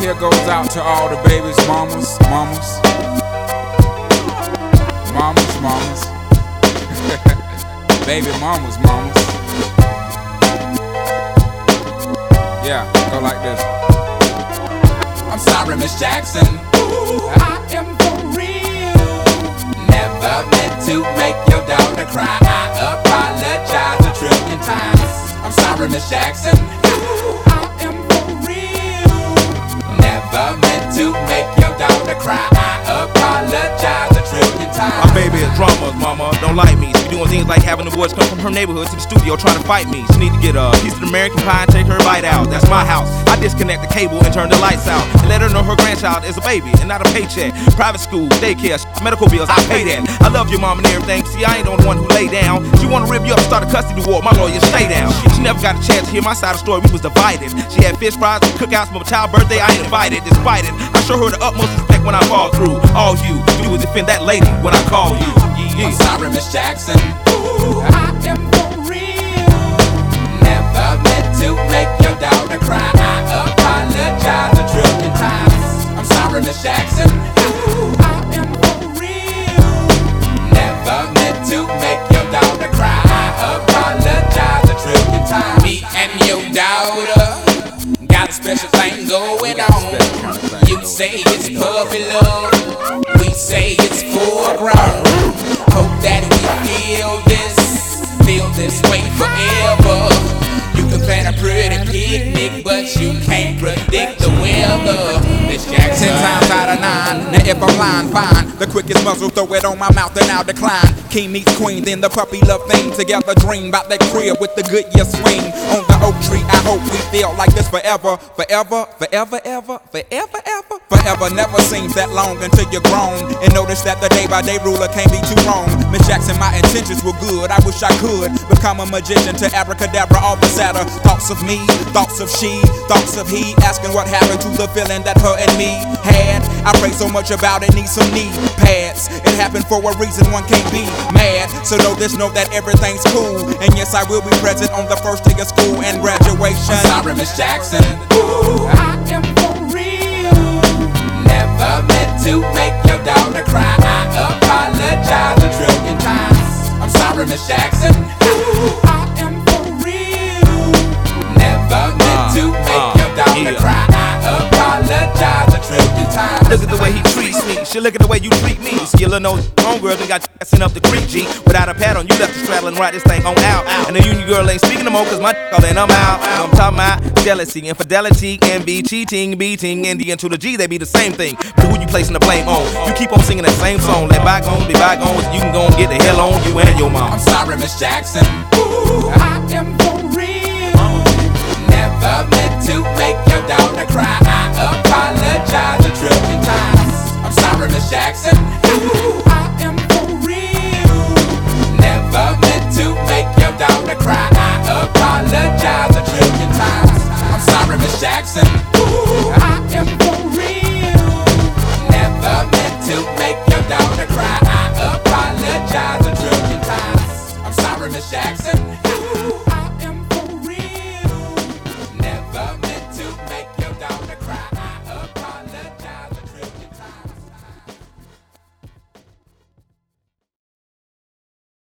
here goes out to all the babies, mamas. Baby mamas. Yeah, go like this. I'm sorry, Miss Jackson. Ooh, I am for real. Never meant to make your daughter cry. I apologize a trillion times. I'm sorry, Miss Jackson. Ooh, I am for real. Never meant to make your daughter cry. I apologize a trillion times. My baby is drama, mama, don't like me. She doing things like having the boys come from her neighborhood to the studio trying to fight me. She need to get a piece of American pie and take her bite out. That's my house. I disconnect the cable and turn the lights out and let her know her grandchild is a baby and not a paycheck. Private school, daycare, medical bills, I pay that. I love your mom and everything. See, I ain't the one who lay down. She wanna rip you up and start a custody war. My lawyer, stay down. She never got a chance to hear my side of the story. We was divided. She had fish fries and cookouts for my child's birthday. I ain't invited. Despite it, I show her the utmost respect when I fall through. All you do is defend that lady when I call you. I'm sorry, Miss Jackson. Ooh, I am for real. Never meant to make your daughter cry. I apologize a trillion times. I'm sorry, Miss Jackson. Ooh, I am for real. Never meant to make your daughter cry. I apologize a trillion times. Me and your daughter got a special thing going on. You say it's puppy love, we say it's foreground. Hope that we feel this way forever. You can plan a pretty picnic, but you can't predict the weather. Miss Jackson, 10 times out of 9. Now if I'm lying, fine. The quickest muzzle, throw it on my mouth and I'll decline. King meets queen, then the puppy love thing. Together dream about that crib with the Goodyear swing. On the oak tree, I hope we feel like this forever. Forever never seems that long until you're grown and notice that the day-by-day ruler can't be too wrong. Miss Jackson, my intentions were good. I wish I could become a magician to abracadabra all the sadder. Thoughts of me, thoughts of she, thoughts of he, asking what happened to the feeling that her and me had. I pray so much about it, need some knee pads. It happened for a reason, one can't be mad. So know that everything's cool. And yes, I will be present on the first day of school and graduation. I'm sorry, Miss Jackson. Ooh, I am for real. Never meant to make your daughter cry. I apologize a trillion times. I'm sorry, Miss Jackson. Ooh, I am for real. Never meant to make your daughter cry. I apologize a trillion times. Look at the way he treats me. She look at the way you treat me. Skillin' no homegirl done got you sent up the creek, G. Without a pad on, you left the straddle and ride this thing on out. And the union girl ain't speaking no more, cause my all in, I'm out. I'm talking about jealousy, infidelity, envy, cheating, beating, and the N to the G, they be the same thing. But who you placing the blame on? You keep on singing that same song. Let bygones be bygones, you can go and get the hell on you and your mom. I'm sorry, Miss Jackson. Ooh, I am for real. Never meant to make your daughter cry. I apologize a trillion times. I'm sorry, Miss Jackson. Ooh, I am for real. Never meant to make your daughter cry. I apologize a trillion times. I'm sorry, Miss Jackson. Ooh, I am for real. Never meant to make your daughter cry. I apologize a trillion times. I'm sorry, Miss Jackson.